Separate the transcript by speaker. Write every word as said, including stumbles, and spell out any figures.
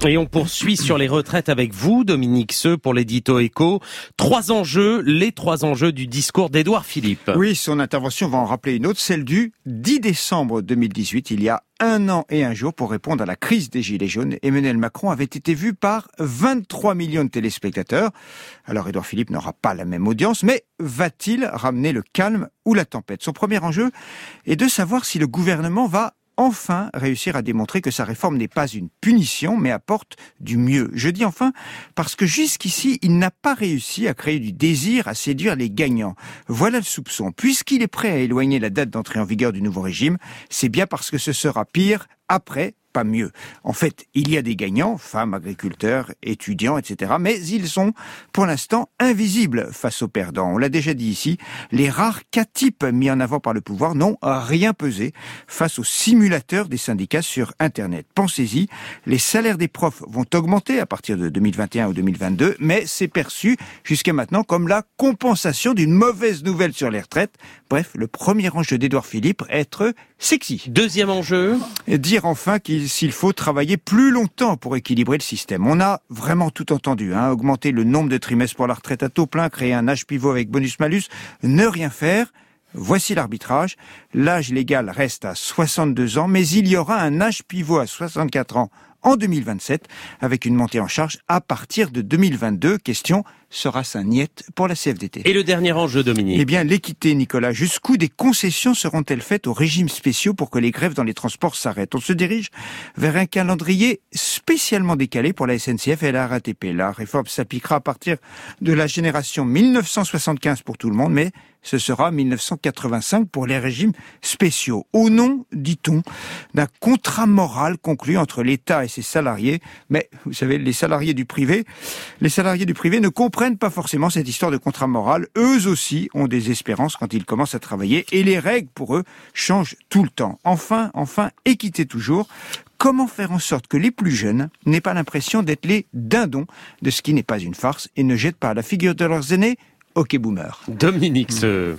Speaker 1: Et on poursuit sur les retraites avec vous, Dominique Seux, pour l'édito Écho. Trois enjeux, les trois enjeux du discours d'Édouard Philippe.
Speaker 2: Oui, son intervention va en rappeler une autre, celle du dix décembre deux mille dix-huit, il y a un an et un jour, pour répondre à la crise des Gilets jaunes. Emmanuel Macron avait été vu par vingt-trois millions de téléspectateurs. Alors Édouard Philippe n'aura pas la même audience, mais va-t-il ramener le calme ou la tempête ? Son premier enjeu est de savoir si le gouvernement va enfin réussir à démontrer que sa réforme n'est pas une punition, mais apporte du mieux. Je dis enfin parce que jusqu'ici, il n'a pas réussi à créer du désir, à séduire les gagnants. Voilà le soupçon. Puisqu'il est prêt à éloigner la date d'entrée en vigueur du nouveau régime, c'est bien parce que ce sera pire après, pas mieux. En fait, il y a des gagnants, femmes, agriculteurs, étudiants, et cetera, mais ils sont, pour l'instant, invisibles face aux perdants. On l'a déjà dit ici, les rares cas types mis en avant par le pouvoir n'ont rien pesé face aux simulateurs des syndicats sur Internet. Pensez-y, les salaires des profs vont augmenter à partir de deux mille vingt et un ou deux mille vingt-deux, mais c'est perçu jusqu'à maintenant comme la compensation d'une mauvaise nouvelle sur les retraites. Bref, le premier enjeu d'Édouard Philippe, être sexy.
Speaker 1: Deuxième enjeu.
Speaker 2: Dire enfin qu'il s'il faut travailler plus longtemps pour équilibrer le système. On a vraiment tout entendu, hein, augmenter le nombre de trimestres pour la retraite à taux plein, créer un âge pivot avec bonus-malus, ne rien faire. Voici l'arbitrage. L'âge légal reste à soixante-deux ans, mais il y aura un âge pivot à soixante-quatre ans en deux mille vingt-sept, avec une montée en charge à partir de deux mille vingt-deux. Question, sera-ce un niet pour la C F D T ?
Speaker 1: Et le dernier enjeu, Dominique ?
Speaker 2: Eh bien, l'équité, Nicolas. Jusqu'où des concessions seront-elles faites aux régimes spéciaux pour que les grèves dans les transports s'arrêtent ? On se dirige vers un calendrier spécialement décalé pour la S N C F et la R A T P. La réforme s'appliquera à partir de la génération mille neuf cent soixante-quinze pour tout le monde, mais ce sera mille neuf cent quatre-vingt-cinq pour les régimes spéciaux. Au nom, dit-on, d'un contrat moral conclu entre l'État et ses salariés. Mais, vous savez, les salariés du privé, les salariés du privé ne comprennent pas forcément cette histoire de contrat moral. Eux aussi ont des espérances quand ils commencent à travailler et les règles pour eux changent tout le temps. Enfin, enfin, équité toujours. Comment faire en sorte que les plus jeunes n'aient pas l'impression d'être les dindons de ce qui n'est pas une farce et ne jettent pas à la figure de leurs aînés ? Ok, boomer.
Speaker 1: Dominique Seux.